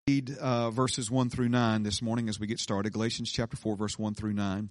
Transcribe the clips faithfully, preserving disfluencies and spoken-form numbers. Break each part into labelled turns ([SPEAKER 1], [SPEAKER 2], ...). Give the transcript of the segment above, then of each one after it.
[SPEAKER 1] Read uh, verses one through nine this morning as we get started. Galatians chapter four, verse one through nine.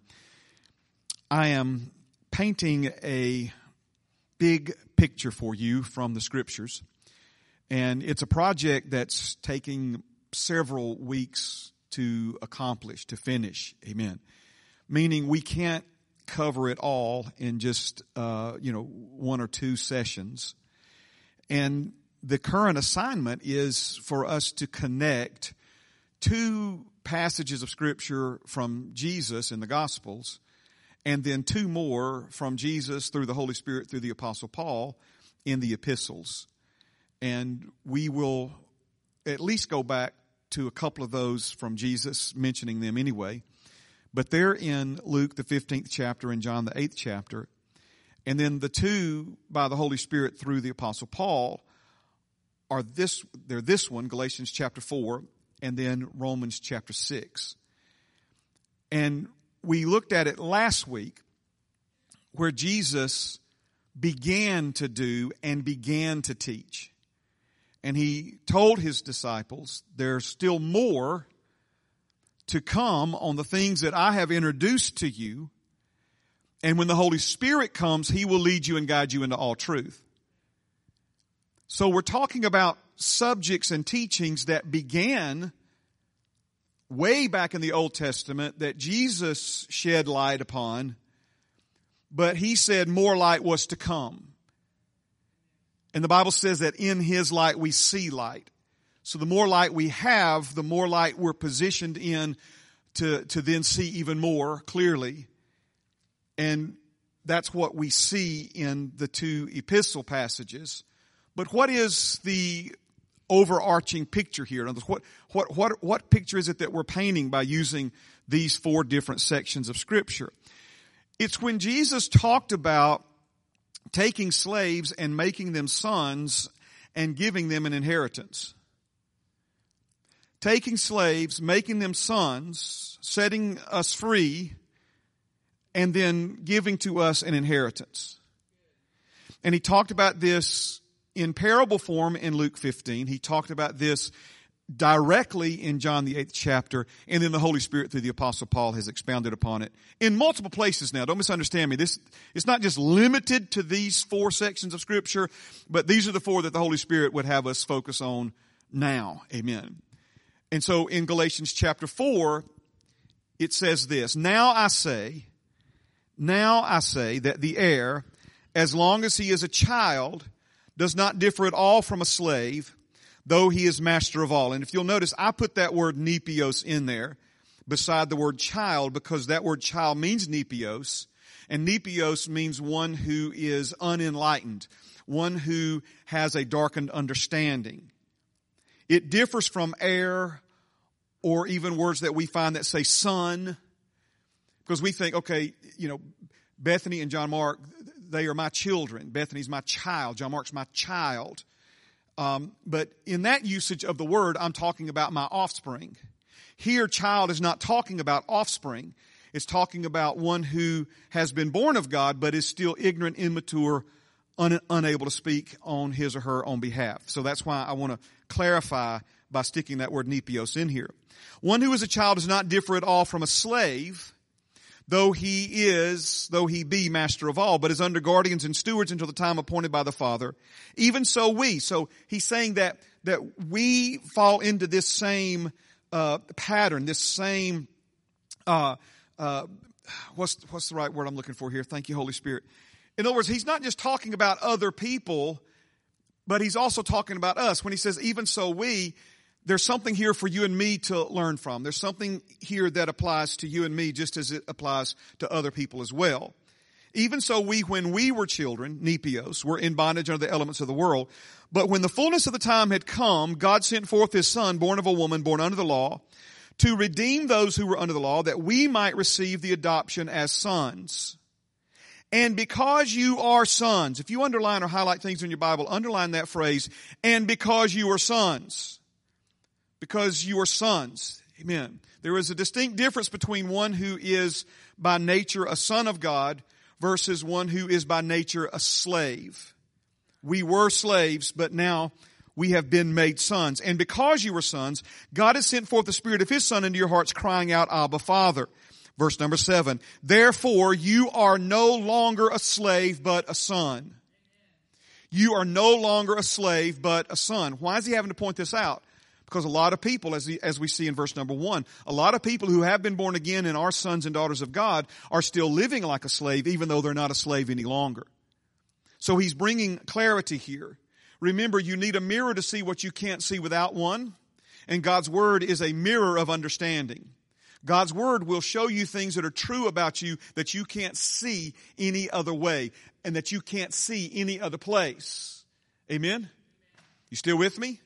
[SPEAKER 1] I am painting a big picture for you from the Scriptures. And it's a project that's taking several weeks to accomplish, to finish. Amen. Meaning we can't cover it all in just, uh, you know, one or two sessions. And the current assignment is for us to connect two passages of Scripture from Jesus in the Gospels and then two more from Jesus through the Holy Spirit through the Apostle Paul in the epistles. And we will at least go back to a couple of those from Jesus, mentioning them anyway. But they're in Luke, the fifteenth chapter, and John, the eighth chapter. And then the two by the Holy Spirit through the Apostle Paul are this, they're this one, Galatians chapter four, and then Romans chapter six. And we looked at it last week where Jesus began to do and began to teach. And he told his disciples, there's still more to come on the things that I have introduced to you. And when the Holy Spirit comes, he will lead you and guide you into all truth. So we're talking about subjects and teachings that began way back in the Old Testament that Jesus shed light upon, but he said more light was to come. And the Bible says that in his light we see light. So the more light we have, the more light we're positioned in to, to then see even more clearly. And that's what we see in the two epistle passages. But what is the overarching picture here? In other words, what, what, what, what picture is it that we're painting by using these four different sections of Scripture? It's when Jesus talked about taking slaves and making them sons and giving them an inheritance. Taking slaves, making them sons, setting us free, and then giving to us an inheritance. And he talked about this in parable form in Luke fifteen. He talked about this directly in John the eighth chapter, and then the Holy Spirit through the Apostle Paul has expounded upon it in multiple places now. Don't misunderstand me. This, it's not just limited to these four sections of Scripture, but these are the four that the Holy Spirit would have us focus on now. Amen. And so in Galatians chapter four, it says this, Now I say, now I say that the heir, as long as he is a child, does not differ at all from a slave, though he is master of all. And if you'll notice, I put that word nepios in there beside the word child because that word child means nepios. And nepios means one who is unenlightened, one who has a darkened understanding. It differs from heir or even words that we find that say son, because we think, okay, you know, Bethany and John Mark, they are my children. Bethany's my child. John Mark's my child. Um, but in that usage of the word, I'm talking about my offspring. Here, child is not talking about offspring. It's talking about one who has been born of God, but is still ignorant, immature, un- unable to speak on his or her own behalf. So that's why I want to clarify by sticking that word nepios in here. One who is a child does not differ at all from a slave, though he is, though he be master of all, but is under guardians and stewards until the time appointed by the Father. Even so we. So he's saying that, that we fall into this same, uh, pattern, this same, uh, uh, what's, what's the right word I'm looking for here? Thank you, Holy Spirit. In other words, he's not just talking about other people, but he's also talking about us. When he says, even so we, there's something here for you and me to learn from. There's something here that applies to you and me just as it applies to other people as well. Even so we, when we were children, nepios, were in bondage under the elements of the world. But when the fullness of the time had come, God sent forth his Son, born of a woman, born under the law, to redeem those who were under the law, that we might receive the adoption as sons. And because you are sons, if you underline or highlight things in your Bible, underline that phrase, and because you are sons. Because you are sons. Amen. There is a distinct difference between one who is by nature a son of God versus one who is by nature a slave. We were slaves, but now we have been made sons. And because you were sons, God has sent forth the Spirit of His Son into your hearts, crying out, Abba, Father. Verse number seven. Therefore, you are no longer a slave, but a son. You are no longer a slave, but a son. Why is he having to point this out? Because a lot of people, as, the, as we see in verse number one, a lot of people who have been born again and are sons and daughters of God are still living like a slave, even though they're not a slave any longer. So he's bringing clarity here. Remember, you need a mirror to see what you can't see without one. And God's Word is a mirror of understanding. God's Word will show you things that are true about you that you can't see any other way and that you can't see any other place. Amen? You still with me?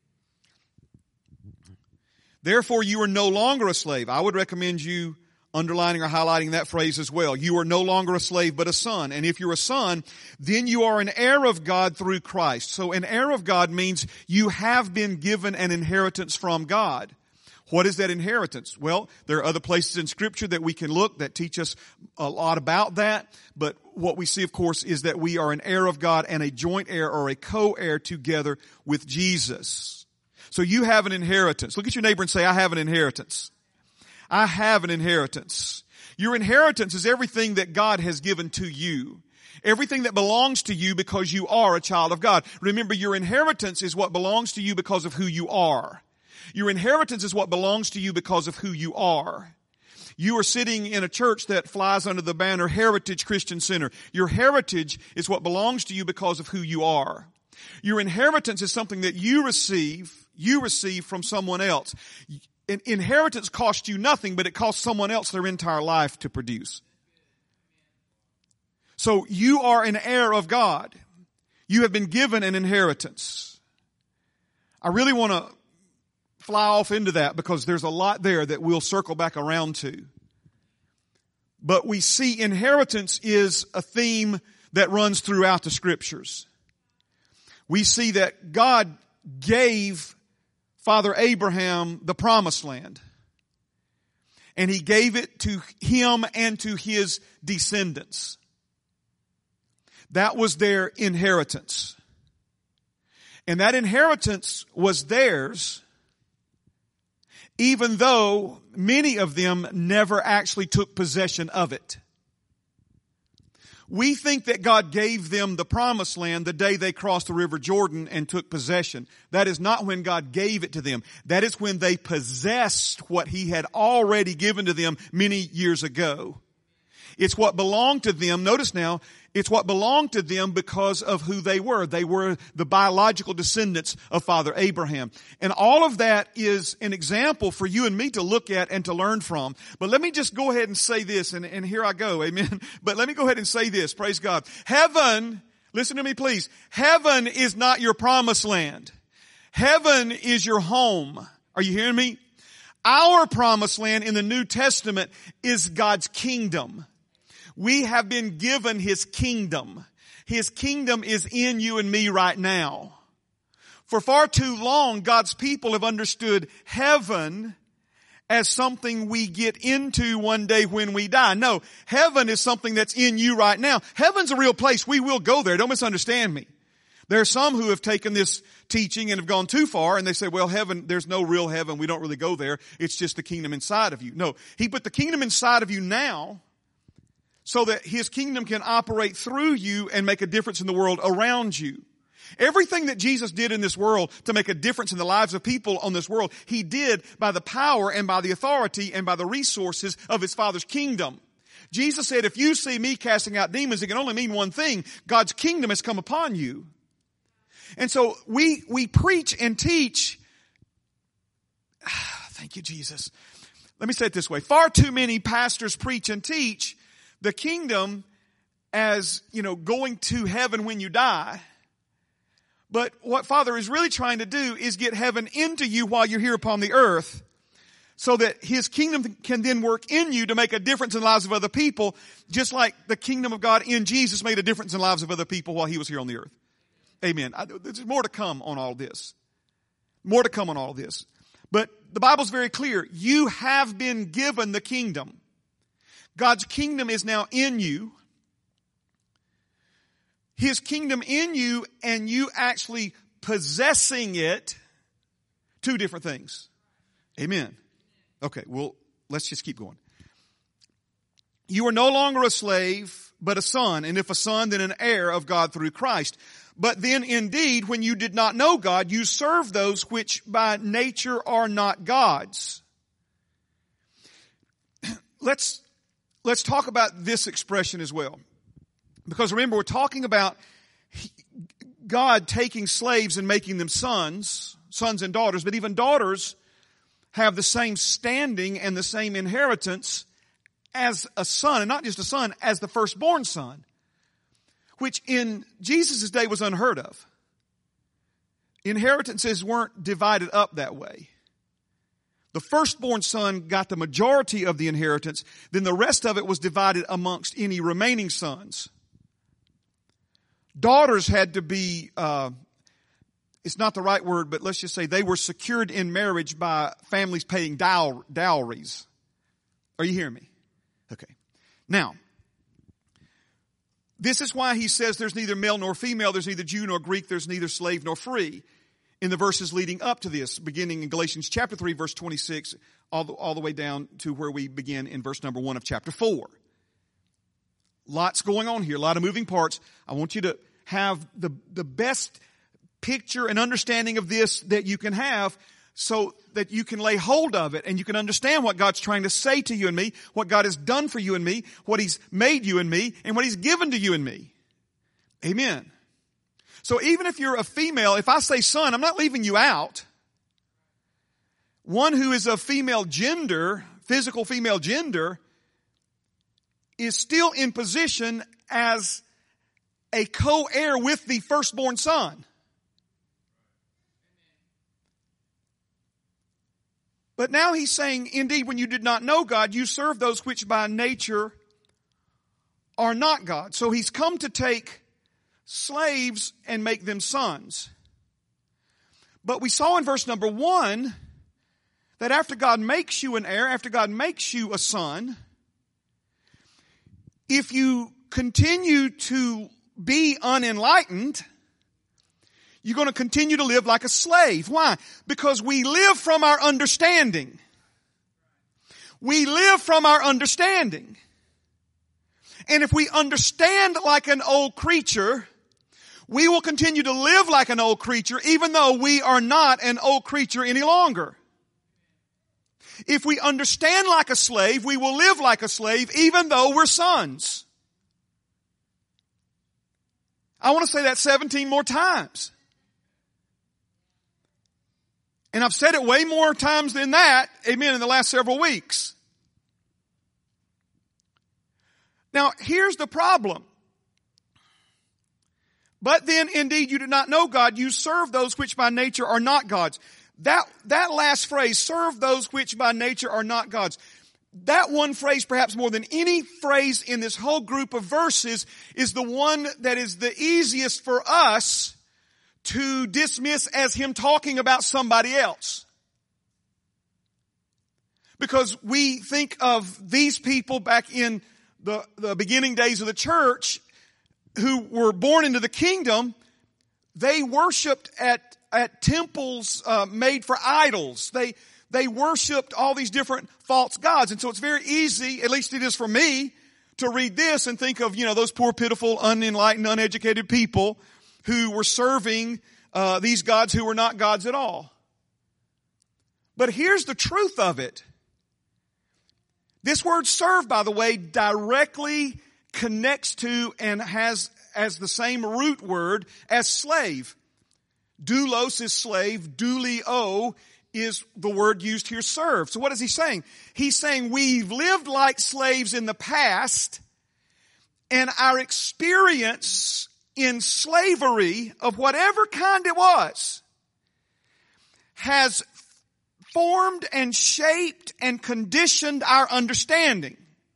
[SPEAKER 1] Therefore, you are no longer a slave. I would recommend you underlining or highlighting that phrase as well. You are no longer a slave, but a son. And if you're a son, then you are an heir of God through Christ. So an heir of God means you have been given an inheritance from God. What is that inheritance? Well, there are other places in Scripture that we can look that teach us a lot about that. But what we see, of course, is that we are an heir of God and a joint heir or a co-heir together with Jesus. So you have an inheritance. Look at your neighbor and say, I have an inheritance. I have an inheritance. Your inheritance is everything that God has given to you. Everything that belongs to you because you are a child of God. Remember, your inheritance is what belongs to you because of who you are. Your inheritance is what belongs to you because of who you are. You are sitting in a church that flies under the banner Heritage Christian Center. Your heritage is what belongs to you because of who you are. Your inheritance is something that you receive, you receive from someone else. Inheritance costs you nothing, but it costs someone else their entire life to produce. So you are an heir of God. You have been given an inheritance. I really want to fly off into that because there's a lot there that we'll circle back around to. But we see inheritance is a theme that runs throughout the Scriptures. We see that God gave Father Abraham the promised land. And he gave it to him and to his descendants. That was their inheritance. And that inheritance was theirs, even though many of them never actually took possession of it. We think that God gave them the promised land the day they crossed the River Jordan and took possession. That is not when God gave it to them. That is when they possessed what He had already given to them many years ago. It's what belonged to them. Notice now, it's what belonged to them because of who they were. They were the biological descendants of Father Abraham. And all of that is an example for you and me to look at and to learn from. But let me just go ahead and say this, and, and here I go, amen. But let me go ahead and say this, praise God. Heaven, listen to me please, heaven is not your promised land. Heaven is your home. Are you hearing me? Our promised land in the New Testament is God's kingdom. We have been given His kingdom. His kingdom is in you and me right now. For far too long, God's people have understood heaven as something we get into one day when we die. No, heaven is something that's in you right now. Heaven's a real place. We will go there. Don't misunderstand me. There are some who have taken this teaching and have gone too far and they say, well, heaven, there's no real heaven. We don't really go there. It's just the kingdom inside of you. No, He put the kingdom inside of you now so that His kingdom can operate through you and make a difference in the world around you. Everything that Jesus did in this world to make a difference in the lives of people on this world, He did by the power and by the authority and by the resources of His Father's kingdom. Jesus said, if you see me casting out demons, it can only mean one thing. God's kingdom has come upon you. And so we, we preach and teach. Thank you, Jesus. Let me say it this way. Far too many pastors preach and teach the kingdom as, you know, going to heaven when you die. But what Father is really trying to do is get heaven into you while you're here upon the earth so that His kingdom can then work in you to make a difference in the lives of other people, just like the kingdom of God in Jesus made a difference in the lives of other people while He was here on the earth. Amen. I, there's more to come on all this. More to come on all this. But the Bible's very clear. You have been given the kingdom. God's kingdom is now in you. His kingdom in you, and you actually possessing it, two different things. Amen. Okay, well, let's just keep going. You are no longer a slave, but a son, and if a son, then an heir of God through Christ. But then indeed, when you did not know God, you served those which by nature are not God's. Let's, let's talk about this expression as well. Because remember, we're talking about God taking slaves and making them sons, sons and daughters, but even daughters have the same standing and the same inheritance as a son, and not just a son, as the firstborn son, which in Jesus' day was unheard of. Inheritances weren't divided up that way. The firstborn son got the majority of the inheritance, then the rest of it was divided amongst any remaining sons. Daughters had to be, uh, it's not the right word, but let's just say they were secured in marriage by families paying dow- dowries. Are you hearing me? Okay. Now, this is why he says there's neither male nor female, there's neither Jew nor Greek, there's neither slave nor free. In the verses leading up to this, beginning in Galatians chapter three, verse twenty-six, all the, all the way down to where we begin in verse number one of chapter four. Lots going on here, a lot of moving parts. I want you to have the, the best picture and understanding of this that you can have so that you can lay hold of it and you can understand what God's trying to say to you and me, what God has done for you and me, what He's made you and me, and what He's given to you and me. Amen. So even if you're a female, if I say son, I'm not leaving you out. One who is of female gender, physical female gender, is still in position as a co-heir with the firstborn son. But now he's saying, indeed, when you did not know God, you served those which by nature are not God. So he's come to take slaves and make them sons. But we saw in verse number one that after God makes you an heir, after God makes you a son, if you continue to be unenlightened, you're going to continue to live like a slave. Why? Because we live from our understanding. We live from our understanding. And if we understand like an old creature, we will continue to live like an old creature even though we are not an old creature any longer. If we understand like a slave, we will live like a slave even though we're sons. I want to say that seventeen more times. And I've said it way more times than that, amen, in the last several weeks. Now, here's the problem. But then, indeed, you do not know God. You serve those which by nature are not God's. That, that last phrase, serve those which by nature are not God's. That one phrase, perhaps more than any phrase in this whole group of verses, is the one that is the easiest for us to dismiss as him talking about somebody else. Because we think of these people back in the, the beginning days of the church who were born into the kingdom. They worshiped at, at temples uh, made for idols. They, they worshiped all these different false gods. And so it's very easy, at least it is for me, to read this and think of, you know, those poor, pitiful, unenlightened, uneducated people who were serving uh, these gods who were not gods at all. But here's the truth of it. This word serve, by the way, directly connects to and has as the same root word as slave. Doulos is slave. Douleo is the word used here, serve. So what is he saying? He's saying we've lived like slaves in the past, and our experience in slavery of whatever kind it was has formed and shaped and conditioned our understanding.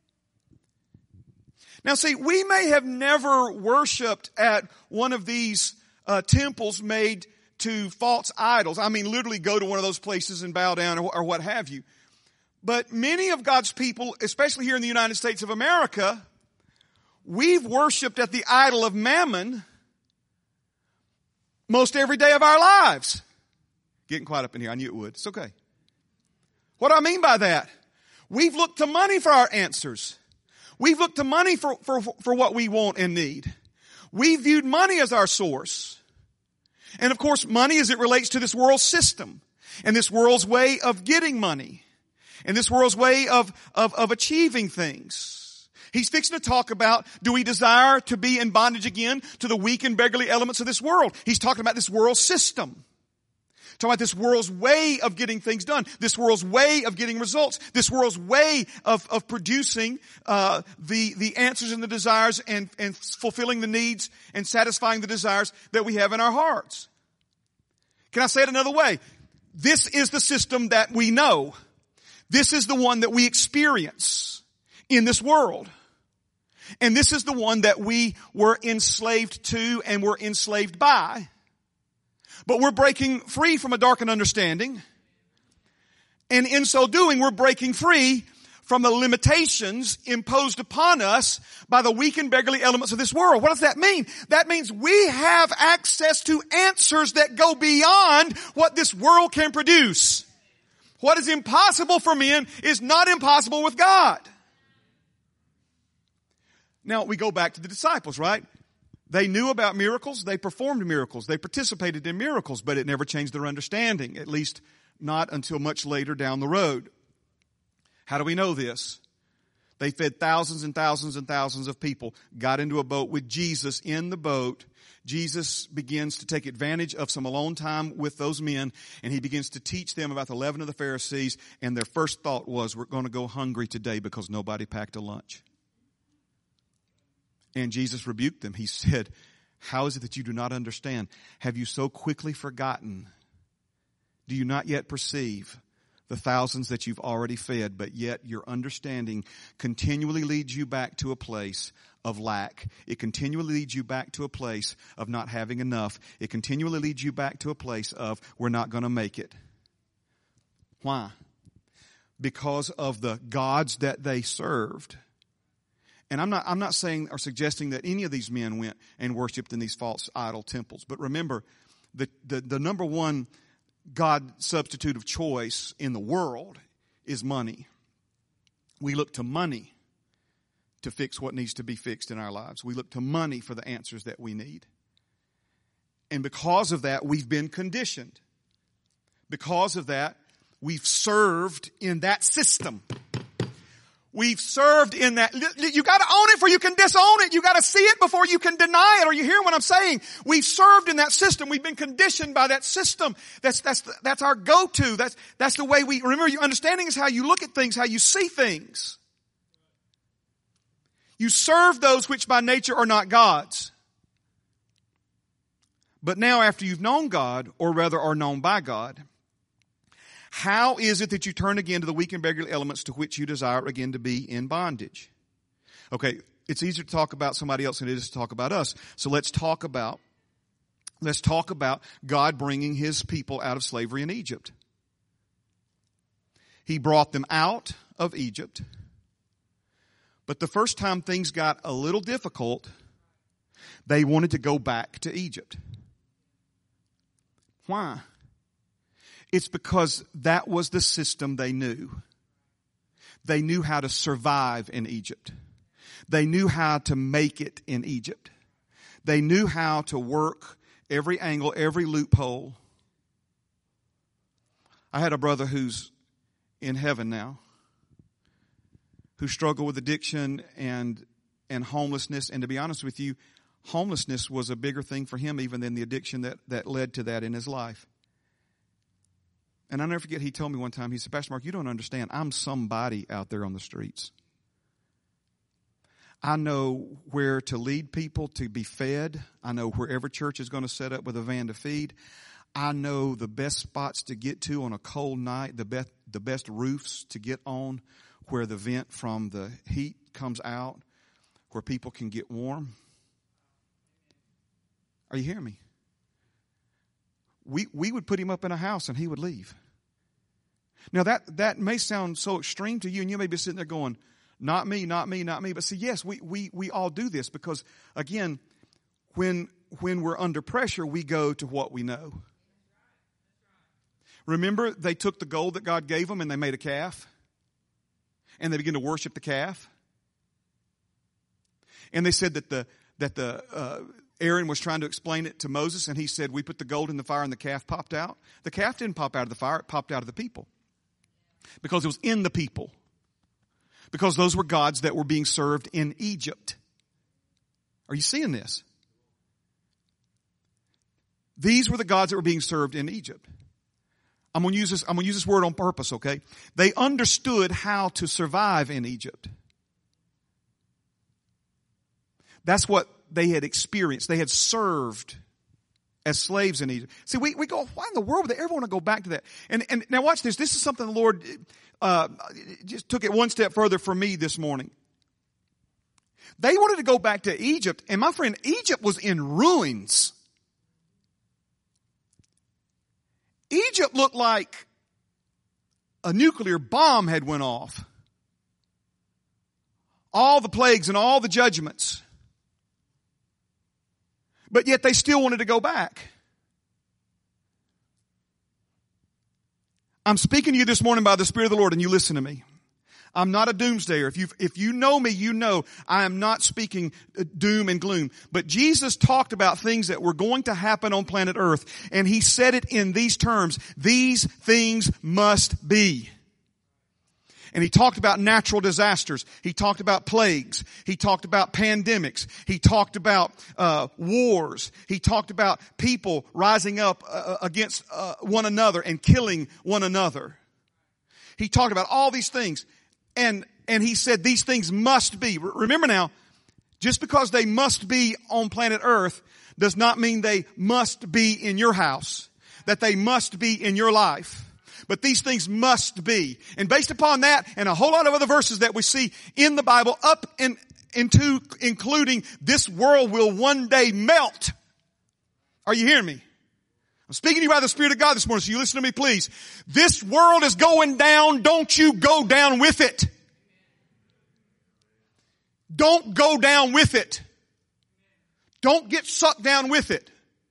[SPEAKER 1] Now see, we may have never worshiped at one of these uh, temples made to false idols. I mean, literally go to one of those places and bow down or, or what have you. But many of God's people, especially here in the United States of America, we've worshiped at the idol of Mammon most every day of our lives. Getting quiet up in here. I knew it would. It's okay. What do I mean by that? We've looked to money for our answers. We've looked to money for, for, for what we want and need. We viewed money as our source. And of course, money as it relates to this world system and this world's way of getting money and this world's way of, of, of achieving things. He's fixing to talk about, do we desire to be in bondage again to the weak and beggarly elements of this world? He's talking about this world system. Talking about this world's way of getting things done, this world's way of getting results, this world's way of, of producing uh, the the answers and the desires and, and fulfilling the needs and satisfying the desires that we have in our hearts. Can I say it another way? This is the system that we know. This is the one that we experience in this world. And this is the one that we were enslaved to and were enslaved by. But we're breaking free from a darkened understanding. And in so doing, we're breaking free from the limitations imposed upon us by the weak and beggarly elements of this world. What does that mean? That means we have access to answers that go beyond what this world can produce. What is impossible for men is not impossible with God. Now, we go back to the disciples, right? They knew about miracles. They performed miracles. They participated in miracles, but it never changed their understanding, at least not until much later down the road. How do we know this? They fed thousands and thousands and thousands of people, got into a boat with Jesus in the boat. Jesus begins to take advantage of some alone time with those men, and he begins to teach them about the leaven of the Pharisees, and their first thought was, we're going to go hungry today because nobody packed a lunch. And Jesus rebuked them. He said, how is it that you do not understand? Have you so quickly forgotten? Do you not yet perceive the thousands that you've already fed, but yet your understanding continually leads you back to a place of lack. It continually leads you back to a place of not having enough. It continually leads you back to a place of we're not going to make it. Why? Because of the gods that they served. And I'm not, I'm not saying or suggesting that any of these men went and worshiped in these false idol temples. But remember, the, the, the number one God substitute of choice in the world is money. We look to money to fix what needs to be fixed in our lives. We look to money for the answers that we need. And because of that, we've been conditioned. Because of that, we've served in that system. We've served in that. You got to own it before you can disown it. You got to see it before you can deny it. Are you hearing what I'm saying? We've served in that system. We've been conditioned by that system. That's that's that's our go-to. That's that's the way we remember. Your understanding is how you look at things, how you see things. You serve those which by nature are not God's. But now, after you've known God, or rather are known by God, how is it that you turn again to the weak and beggarly elements to which you desire again to be in bondage? Okay, it's easier to talk about somebody else than it is to talk about us. So let's talk about, let's talk about God bringing his people out of slavery in Egypt. He brought them out of Egypt. But the first time things got a little difficult, they wanted to go back to Egypt. Why? It's because that was the system they knew. They knew how to survive in Egypt. They knew how to make it in Egypt. They knew how to work every angle, every loophole. I had a brother who's in heaven now, who struggled with addiction and and homelessness. And to be honest with you, homelessness was a bigger thing for him even than the addiction that, that led to that in his life. And I'll never forget, he told me one time, he said, Pastor Mark, you don't understand. I'm somebody out there on the streets. I know where to lead people to be fed. I know wherever church is going to set up with a van to feed. I know the best spots to get to on a cold night, the best, the best roofs to get on where the vent from the heat comes out, where people can get warm. Are you hearing me? We we would put him up in a house and he would leave. Now that, that may sound so extreme to you, and you may be sitting there going, not me, not me, not me. But see, yes, we, we, we all do this because, again, when when we're under pressure, we go to what we know. Remember, they took the gold that God gave them and they made a calf. And they began to worship the calf. And they said that the that the uh, Aaron was trying to explain it to Moses, and he said, we put the gold in the fire and the calf popped out. The calf didn't pop out of the fire, it popped out of the people. Because it was in the people. Because those were gods that were being served in Egypt. Are you seeing this? These were the gods that were being served in Egypt. I'm going to use this, I'm going to use this word on purpose, okay? They understood how to survive in Egypt. That's what they had experienced. They had served as slaves in Egypt. See, we, we go, why in the world would they ever want to go back to that? And, and now watch this. This is something the Lord uh, just took it one step further for me this morning. They wanted to go back to Egypt, and my friend, Egypt was in ruins. Egypt looked like a nuclear bomb had went off. All the plagues and all the judgments. But yet they still wanted to go back. I'm speaking to you this morning by the Spirit of the Lord, and you listen to me. I'm not a doomsdayer. If you if you know me, you know I am not speaking doom and gloom. But Jesus talked about things that were going to happen on planet Earth, and He said it in these terms: these things must be. And He talked about natural disasters. He talked about plagues. He talked about pandemics. He talked about uh wars. He talked about people rising up uh, against uh, one another and killing one another. He talked about all these things. And and He said these things must be. Remember now, just because they must be on planet Earth does not mean they must be in your house, that they must be in your life. But these things must be. And based upon that and a whole lot of other verses that we see in the Bible, up and into including this world will one day melt. Are you hearing me? I'm speaking to you by the Spirit of God this morning, so you listen to me, please. This world is going down. Don't you go down with it. Don't go down with it. Don't get sucked down with it.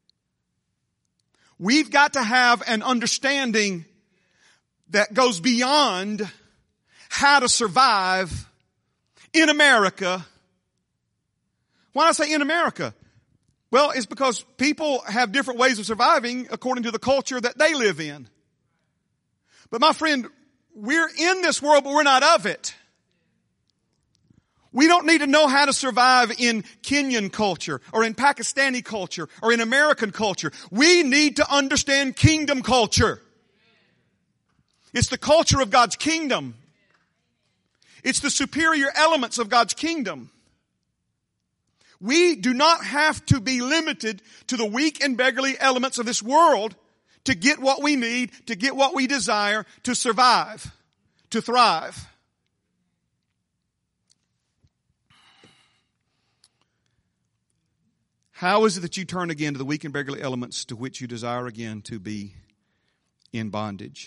[SPEAKER 1] We've got to have an understanding that goes beyond how to survive in America. Why do I say in America? Well, it's because people have different ways of surviving according to the culture that they live in. But my friend, we're in this world, but we're not of it. We don't need to know how to survive in Kenyan culture or in Pakistani culture or in American culture. We need to understand kingdom culture. It's the culture of God's kingdom. It's the superior elements of God's kingdom. We do not have to be limited to the weak and beggarly elements of this world to get what we need, to get what we desire, to survive, to thrive. How is it that you turn again to the weak and beggarly elements to which you desire again to be in bondage?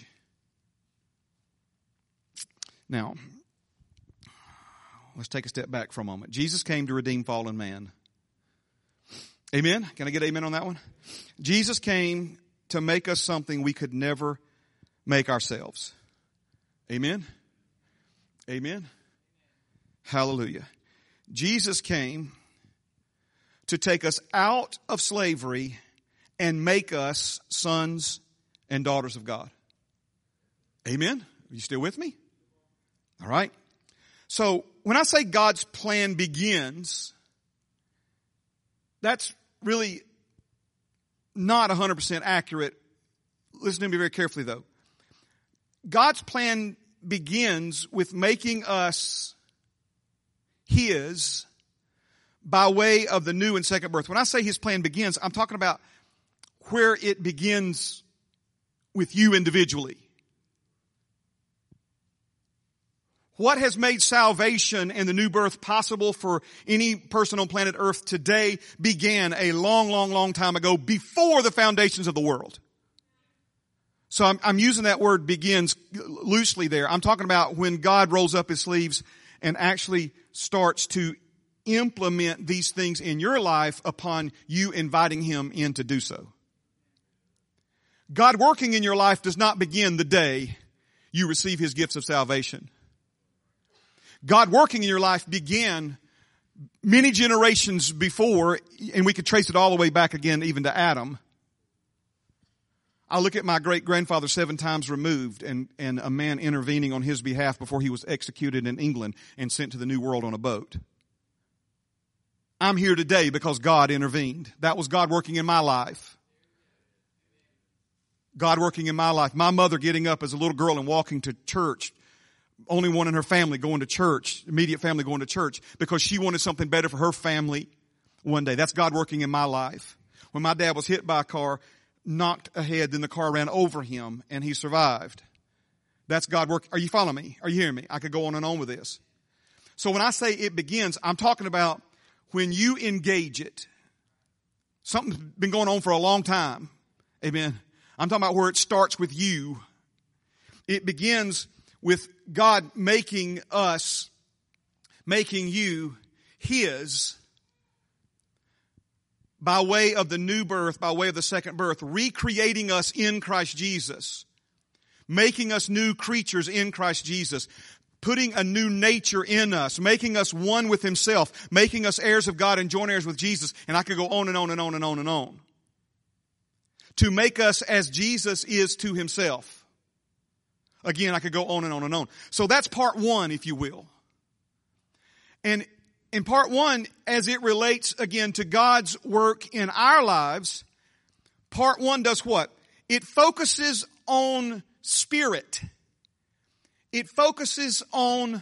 [SPEAKER 1] Now, let's take a step back for a moment. Jesus came to redeem fallen man. Amen? Can I get amen on that one? Jesus came to make us something we could never make ourselves. Amen? Amen? Hallelujah. Jesus came to take us out of slavery and make us sons and daughters of God. Amen? Are you still with me? All right. So when I say God's plan begins, that's really not one hundred percent accurate. Listen to me very carefully though. God's plan begins with making us His by way of the new and second birth. When I say His plan begins, I'm talking about where it begins with you individually. What has made salvation and the new birth possible for any person on planet Earth today began a long, long, long time ago before the foundations of the world. So I'm, I'm using that word begins loosely there. I'm talking about when God rolls up His sleeves and actually starts to implement these things in your life upon you inviting Him in to do so. God working in your life does not begin the day you receive His gifts of salvation. God working in your life began many generations before, and we could trace it all the way back again even to Adam. I look at my great-grandfather seven times removed and, and a man intervening on his behalf before he was executed in England and sent to the New World on a boat. I'm here today because God intervened. That was God working in my life. God working in my life. My mother getting up as a little girl and walking to church. Only one in her family going to church, immediate family going to church, because she wanted something better for her family one day. That's God working in my life. When my dad was hit by a car, knocked ahead, then the car ran over him and he survived. That's God working. Are you following me? Are you hearing me? I could go on and on with this. So when I say it begins, I'm talking about when you engage it. Something's been going on for a long time. Amen. I'm talking about where it starts with you. It begins with God making us, making you His by way of the new birth, by way of the second birth, recreating us in Christ Jesus, making us new creatures in Christ Jesus, putting a new nature in us, making us one with Himself, making us heirs of God and joint heirs with Jesus. And I could go on and on and on and on and on. To make us as Jesus is to Himself. Again, I could go on and on and on. So that's part one, if you will. And in part one, as it relates again to God's work in our lives, part one does what? It focuses on spirit. It focuses on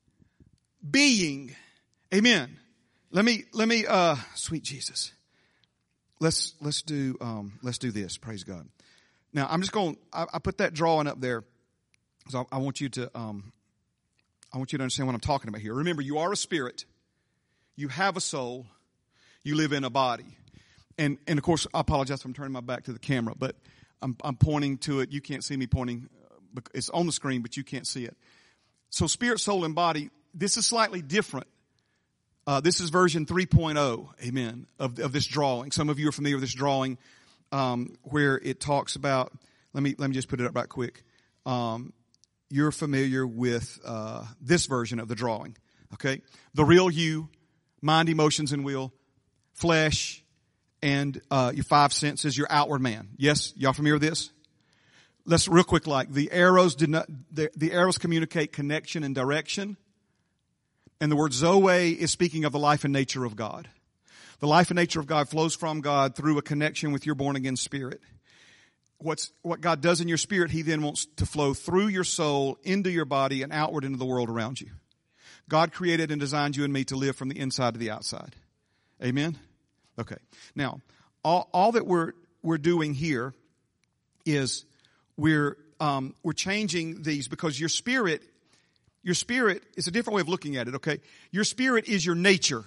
[SPEAKER 1] being. Amen. Let me, let me, uh, sweet Jesus. Let's, let's do, um, let's do this. Praise God. Now, I'm just going, I, I put that drawing up there because I, I want you to, um, I want you to understand what I'm talking about here. Remember, you are a spirit. You have a soul. You live in a body. And, and of course, I apologize if I'm turning my back to the camera, but I'm, I'm pointing to it. You can't see me pointing. It's on the screen, but you can't see it. So spirit, soul, and body, this is slightly different. Uh, this is version three point oh, amen, of, of this drawing. Some of you are familiar with this drawing, um, where it talks about, let me, let me just put it up right quick. Um, you're familiar with, uh, this version of the drawing, okay? The real you, mind, emotions, and will, flesh, and, uh, your five senses, your outward man. Yes? Y'all familiar with this? Let's real quick, like, the arrows did not, the, the arrows communicate connection and direction. And the word Zoe is speaking of the life and nature of God. The life and nature of God flows from God through a connection with your born again spirit. What's, what God does in your spirit, He then wants to flow through your soul, into your body, and outward into the world around you. God created and designed you and me to live from the inside to the outside. Amen? Okay. Now, all, all that we're, we're doing here is we're, um, we're changing these because your spirit Your spirit is a different way of looking at it, okay? Your spirit is your nature.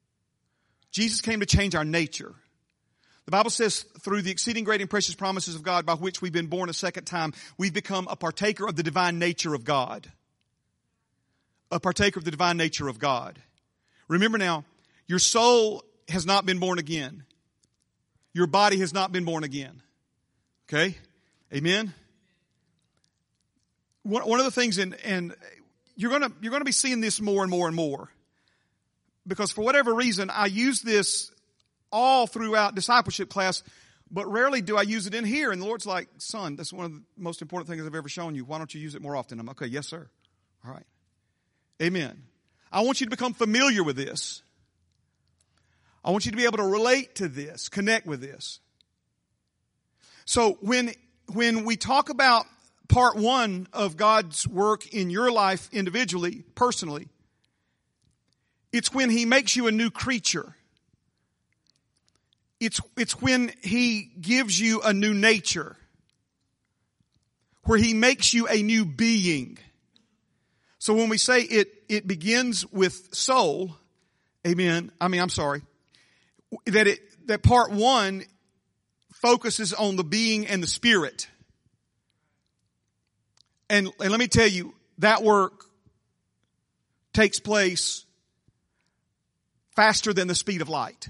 [SPEAKER 1] Jesus came to change our nature. The Bible says through the exceeding great and precious promises of God by which we've been born a second time, we've become a partaker of the divine nature of God. A partaker of the divine nature of God. Remember now, your soul has not been born again. Your body has not been born again. Okay? Amen? One, one of the things in, and You're gonna, you're gonna be seeing this more and more and more. Because for whatever reason, I use this all throughout discipleship class, but rarely do I use it in here. And the Lord's like, son, that's one of the most important things I've ever shown you. Why don't you use it more often? I'm like, okay, yes, sir. All right. Amen. I want you to become familiar with this. I want you to be able to relate to this, connect with this. So when, when we talk about part one of God's work in your life individually, personally, it's when He makes you a new creature. It's, it's when He gives you a new nature. Where He makes you a new being. So when we say it, it begins with soul, amen, I mean, I'm sorry, that it, that part one focuses on the being and the spirit. And, and let me tell you, that work takes place faster than the speed of light.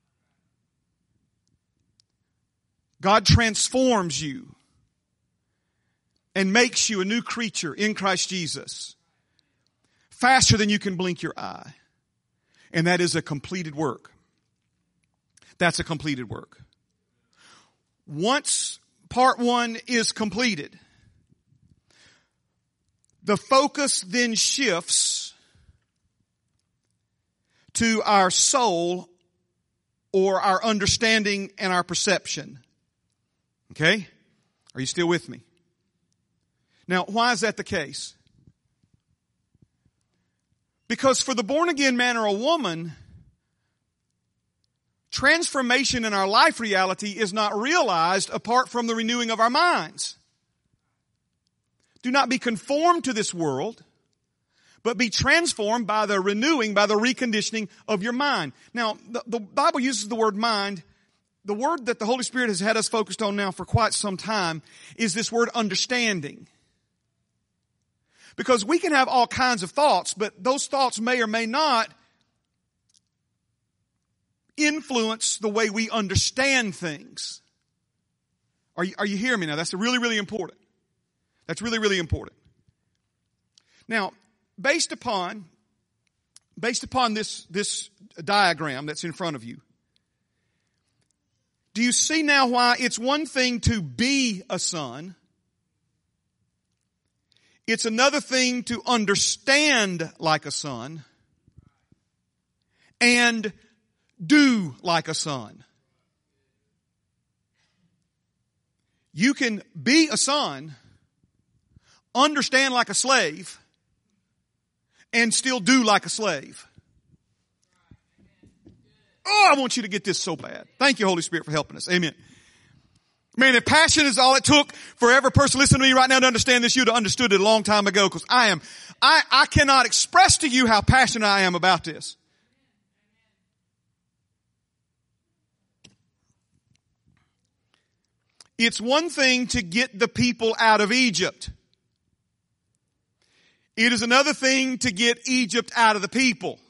[SPEAKER 1] God transforms you and makes you a new creature in Christ Jesus faster than you can blink your eye. And that is a completed work. That's a completed work. Once part one is completed, the focus then shifts to our soul or our understanding and our perception. Okay? Are you still with me? Now, why is that the case? Because for the born-again man or a woman, transformation in our life reality is not realized apart from the renewing of our minds. Do not be conformed to this world, but be transformed by the renewing, by the reconditioning of your mind. Now, the, the Bible uses the word mind. The word that the Holy Spirit has had us focused on now for quite some time is this word understanding. Because we can have all kinds of thoughts, but those thoughts may or may not influence the way we understand things. Are you, are you hearing me now? That's really, really important. That's really, really important. Now, based upon, based upon this, this diagram that's in front of you, do you see now why it's one thing to be a son? It's another thing to understand like a son and do like a son. You can be a son, understand like a slave, and still do like a slave. Oh, I want you to get this so bad. Thank you, Holy Spirit, for helping us. Amen. Man, if passion is all it took for every person listening to me right now to understand this, you'd have understood it a long time ago, because I am, I, I cannot express to you how passionate I am about this. It's one thing to get the people out of Egypt. It is another thing to get Egypt out of the people.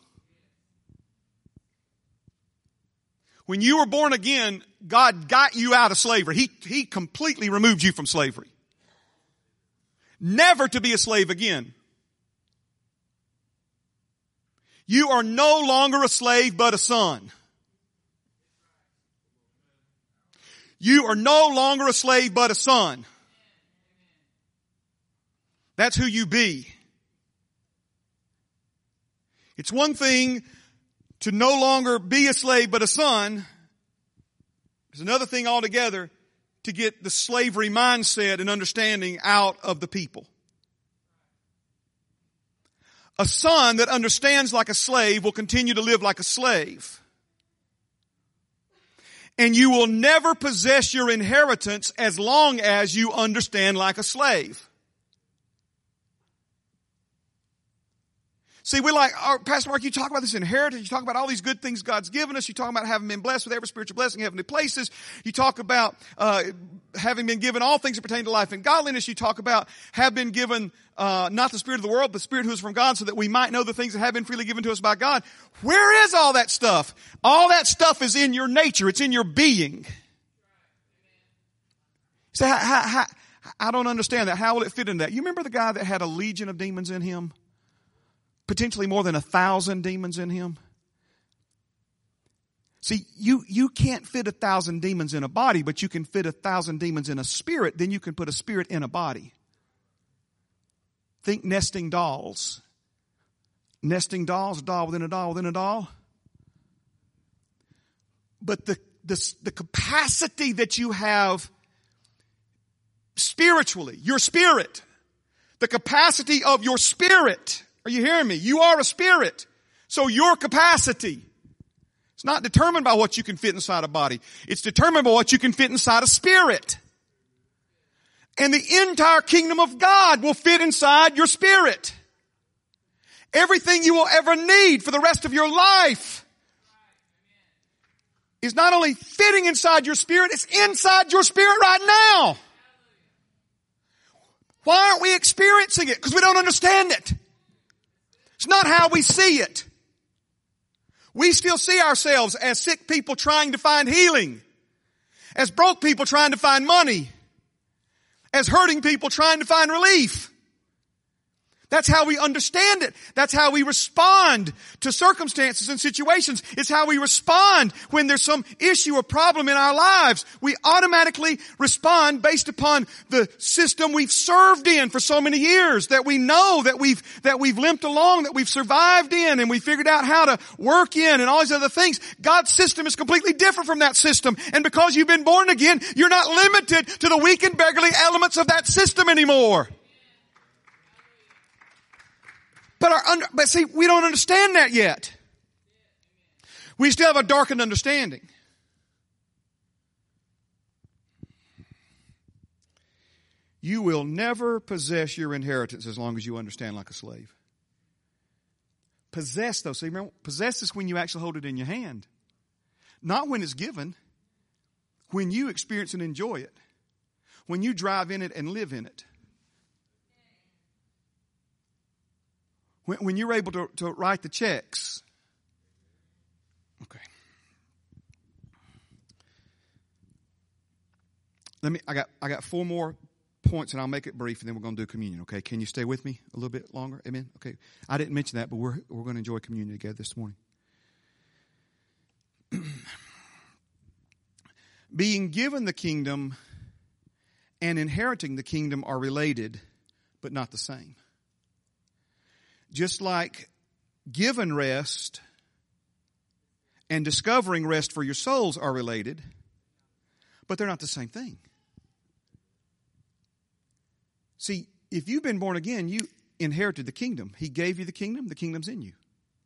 [SPEAKER 1] When you were born again, God got you out of slavery. He, He completely removed you from slavery. Never to be a slave again. You are no longer a slave but a son. You are no longer a slave but a son. That's who you be. It's one thing to no longer be a slave but a son. It's another thing altogether to get the slavery mindset and understanding out of the people. A son that understands like a slave will continue to live like a slave. And you will never possess your inheritance as long as you understand like a slave. See, we're like, oh, Pastor Mark, you talk about this inheritance. You talk about all these good things God's given us. You talk about having been blessed with every spiritual blessing in heavenly places. You talk about uh having been given all things that pertain to life and godliness. You talk about have been given uh not the spirit of the world, but the Spirit who is from God, so that we might know the things that have been freely given to us by God. Where is all that stuff? All that stuff is in your nature. It's in your being. So how, how, how, I don't understand that. How will it fit into that? You remember the guy that had a legion of demons in him? Potentially more than a thousand demons in him. See, you, you can't fit a thousand demons in a body, but you can fit a thousand demons in a spirit. Then you can put a spirit in a body. Think nesting dolls. Nesting dolls, a doll within a doll within a doll. But the, the, the capacity that you have spiritually, your spirit, the capacity of your spirit. Are you hearing me? You are a spirit. So your capacity, it's not determined by what you can fit inside a body. It's determined by what you can fit inside a spirit. And the entire kingdom of God will fit inside your spirit. Everything you will ever need for the rest of your life is not only fitting inside your spirit, it's inside your spirit right now. Why aren't we experiencing it? Because we don't understand it. It's not how we see it. We still see ourselves as sick people trying to find healing, as broke people trying to find money, as hurting people trying to find relief. That's how we understand it. That's how we respond to circumstances and situations. It's how we respond when there's some issue or problem in our lives. We automatically respond based upon the system we've served in for so many years, that we know, that we've, that we've limped along, that we've survived in, and we figured out how to work in and all these other things. God's system is completely different from that system. And because you've been born again, you're not limited to the weak and beggarly elements of that system anymore. But our under, but see, we don't understand that yet. We still have a darkened understanding. You will never possess your inheritance as long as you understand like a slave. Possess though. See, remember, possess is when you actually hold it in your hand. Not when it's given. When you experience and enjoy it. When you drive in it and live in it. When you're able to, to write the checks. Okay. Let me, I got, I got four more points and I'll make it brief and then we're going to do communion. Okay. Can you stay with me a little bit longer? Amen. Okay. I didn't mention that, but we're, we're going to enjoy communion together this morning. Being given the kingdom and inheriting the kingdom are related, but not the same. Just like given rest and discovering rest for your souls are related, but they're not the same thing. See, if you've been born again, you inherited the kingdom. He gave you the kingdom. The kingdom's in you.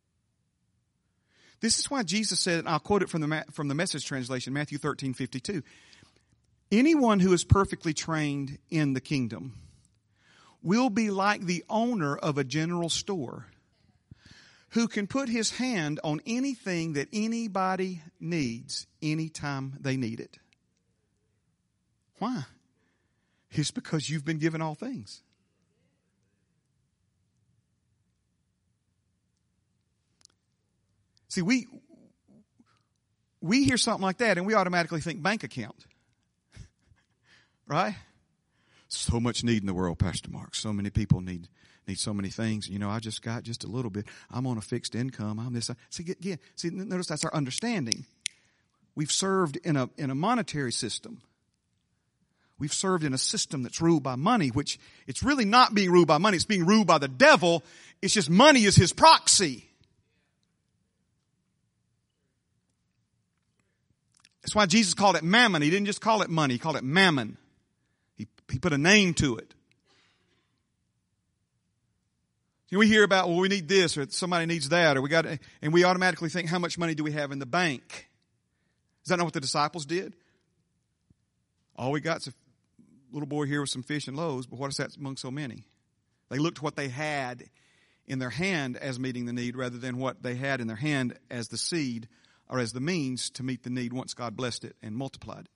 [SPEAKER 1] This is why Jesus said, and I'll quote it from the, from the Message translation, Matthew thirteen fifty-two. Anyone who is perfectly trained in the kingdom will be like the owner of a general store who can put his hand on anything that anybody needs anytime they need it. Why? It's because you've been given all things. See, we we hear something like that and we automatically think bank account. Right? So much need in the world, Pastor Mark. So many people need need so many things. You know, I just got just a little bit. I'm on a fixed income. I'm this. See, again, see, notice that's our understanding. We've served in a in a monetary system. We've served in a system that's ruled by money, which it's really not being ruled by money. It's being ruled by the devil. It's just money is his proxy. That's why Jesus called it mammon. He didn't just call it money. He called it mammon. He, he put a name to it. You know, we hear about, well, we need this or somebody needs that or we got, and we automatically think, how much money do we have in the bank? Is that not what the disciples did? All we got is a little boy here with some fish and loaves, but what is that among so many? They looked what they had in their hand as meeting the need rather than what they had in their hand as the seed or as the means to meet the need once God blessed it and multiplied it.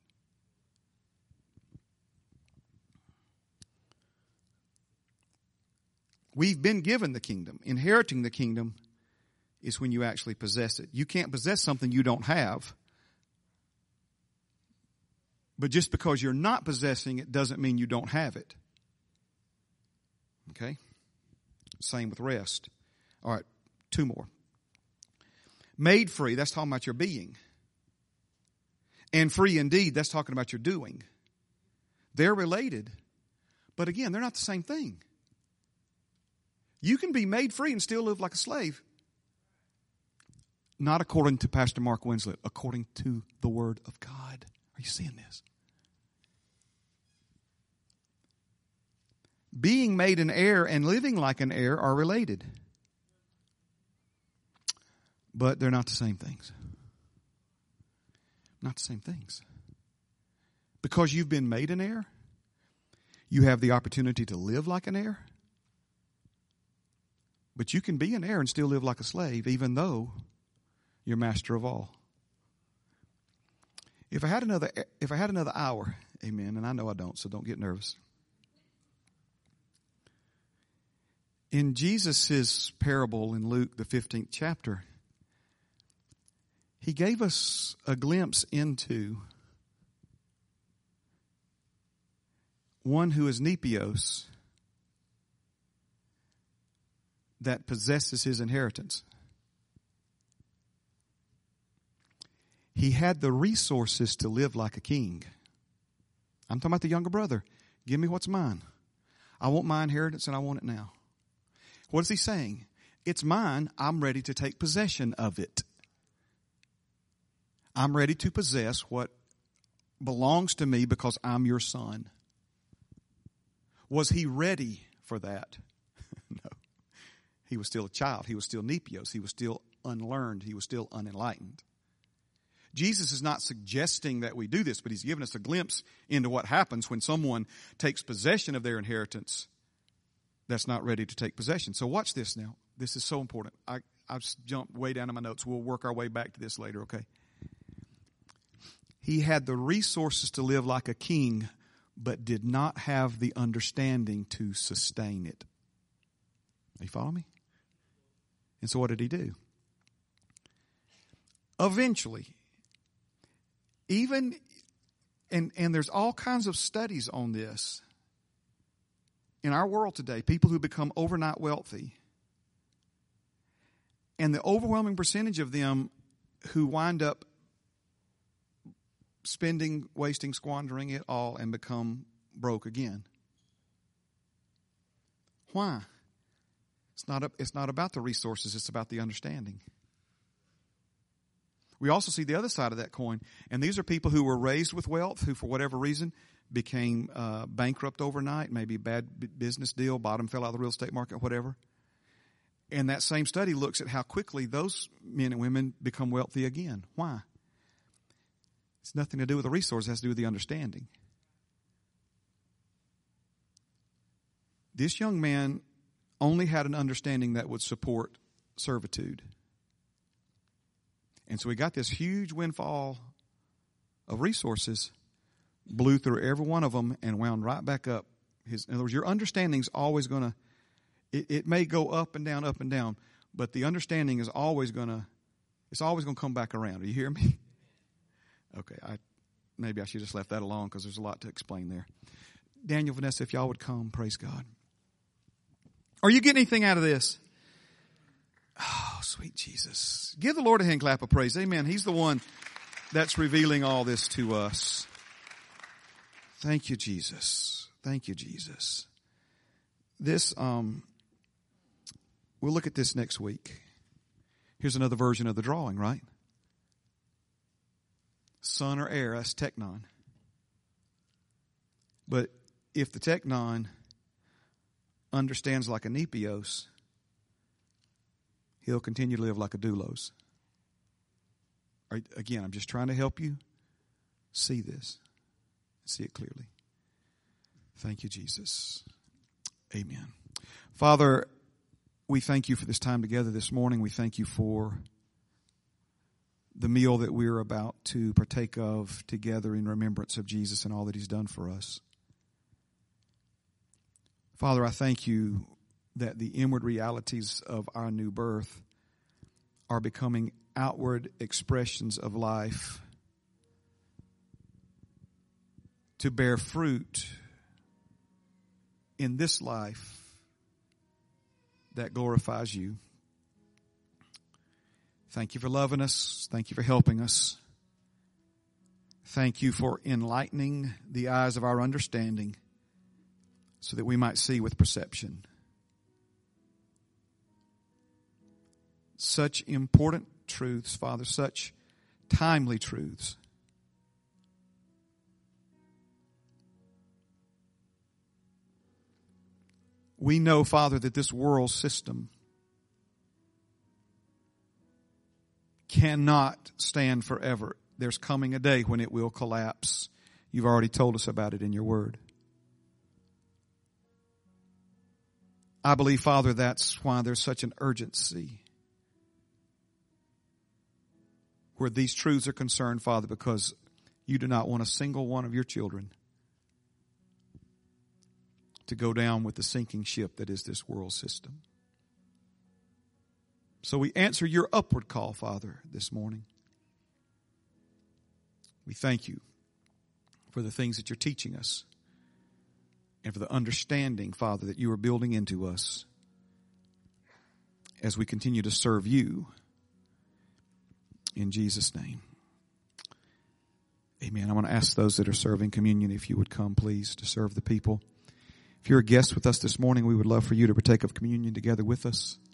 [SPEAKER 1] We've been given the kingdom. Inheriting the kingdom is when you actually possess it. You can't possess something you don't have. But just because you're not possessing it doesn't mean you don't have it. Okay? Same with rest. All right, two more. Made free, that's talking about your being. And free indeed, that's talking about your doing. They're related, but again, they're not the same thing. You can be made free and still live like a slave. Not according to Pastor Mark Winslet, according to the Word of God. Are you seeing this? Being made an heir and living like an heir are related. But they're not the same things. Not the same things. Because you've been made an heir, you have the opportunity to live like an heir. But you can be an heir and still live like a slave, even though you're master of all. If I had another, if I had another hour, amen, and I know I don't, so don't get nervous. In Jesus' parable in Luke, the fifteenth chapter, he gave us a glimpse into one who is Nepios, that possesses his inheritance. He had the resources to live like a king. I'm talking about the younger brother. Give me what's mine. I want my inheritance and I want it now. What is he saying? It's mine. I'm ready to take possession of it. I'm ready to possess what belongs to me because I'm your son. Was he ready for that? No. He was still a child. He was still Nepios. He was still unlearned. He was still unenlightened. Jesus is not suggesting that we do this, but he's given us a glimpse into what happens when someone takes possession of their inheritance that's not ready to take possession. So watch this now. This is so important. I, I've jumped way down in my notes. We'll work our way back to this later, okay? He had the resources to live like a king, but did not have the understanding to sustain it. You follow me? And so what did he do? Eventually, even, and, and there's all kinds of studies on this. In our world today, people who become overnight wealthy, and the overwhelming percentage of them who wind up spending, wasting, squandering it all and become broke again. Why? It's not, a, it's not about the resources, it's about the understanding. We also see the other side of that coin, and these are people who were raised with wealth, who for whatever reason became uh, bankrupt overnight, maybe a bad b- business deal, bottom fell out of the real estate market, whatever. And that same study looks at how quickly those men and women become wealthy again. Why? It's nothing to do with the resource, it has to do with the understanding. This young man only had an understanding that would support servitude. And so he got this huge windfall of resources, blew through every one of them, and wound right back up. His, in other words, your understanding's always going to, it, it may go up and down, up and down, but the understanding is always going to, it's always going to come back around. Do you hear me? Okay, I maybe I should have just left that alone because there's a lot to explain there. Daniel, Vanessa, if y'all would come, praise God. Are you getting anything out of this? Oh, sweet Jesus. Give the Lord a hand clap of praise. Amen. He's the one that's revealing all this to us. Thank you, Jesus. Thank you, Jesus. This, um, we'll look at this next week. Here's another version of the drawing, right? Son or heir, that's teknon. But if the teknon understands like a Nepios, he'll continue to live like a doulos. Again, I'm just trying to help you see this. See it clearly. Thank you, Jesus. Amen. Father, we thank you for this time together this morning. We thank you for the meal that we're about to partake of together in remembrance of Jesus and all that he's done for us. Father, I thank you that the inward realities of our new birth are becoming outward expressions of life to bear fruit in this life that glorifies you. Thank you for loving us. Thank you for helping us. Thank you for enlightening the eyes of our understanding so that we might see with perception. Such important truths, Father, such timely truths. We know, Father, that this world system cannot stand forever. There's coming a day when it will collapse. You've already told us about it in your word. I believe, Father, that's why there's such an urgency where these truths are concerned, Father, because you do not want a single one of your children to go down with the sinking ship that is this world system. So we answer your upward call, Father, this morning. We thank you for the things that you're teaching us and for the understanding, Father, that you are building into us as we continue to serve you. In Jesus' name. Amen. I want to ask those that are serving communion if you would come, please, to serve the people. If you're a guest with us this morning, we would love for you to partake of communion together with us.